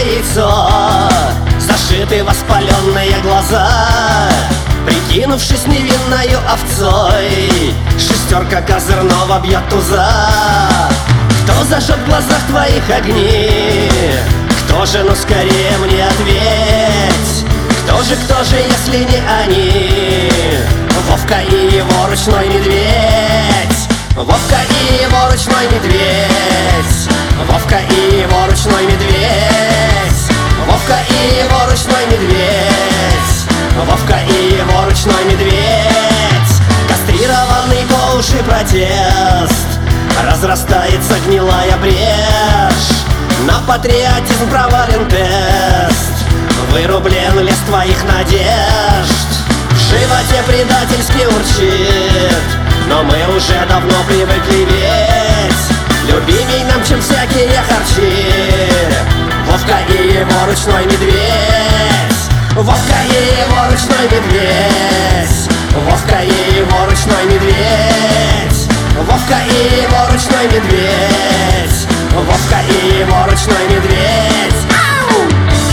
яйцо, зашиты воспаленные глаза. Прикинувшись невинною овцой, шестерка козырного бьет туза. Кто зажжет в глазах твоих огни? Кто же, ну скорее мне ответь. Кто же, если не они? Вовка и его ручной медведь. Вовка и его ручной медведь. Вовка и его ручной медведь. Вовка и его ручной медведь. Вовка и его ручной медведь. Кастрированный по уши протест. Разрастается гнилая брешь. На патриотизм провален тест. Вырублен лес твоих надежд. В животе предательски урчит, но мы уже давно привыкли ведь любимей нам, чем всякие харчи. Вовка и его ручной медведь. Вовка и его ручной медведь. Вовка и его ручной медведь. Вовка и его ручной медведь. Вовка и его ручной медведь. Ау!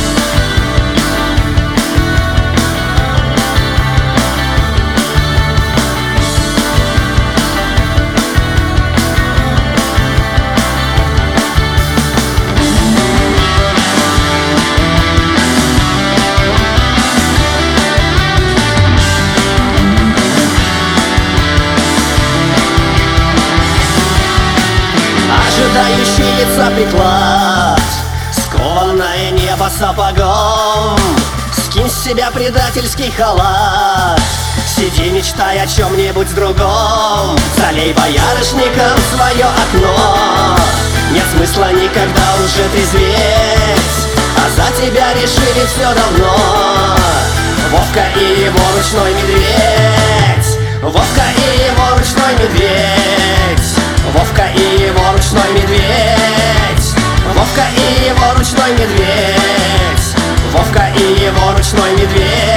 Ожидающий яйца приклад, скованное небо сапогом. Скинь с себя предательский халат, сиди, мечтай о чем-нибудь другом. Залей боярышником свое окно. Нет смысла никогда уже трезветь, а за тебя решили все давно. Вовка и его ручной медведь. Вовка и его ручной медведь. Вовка и его ручной медведь. Вовка и его ручной медведь. Вовка и его ручной медведь.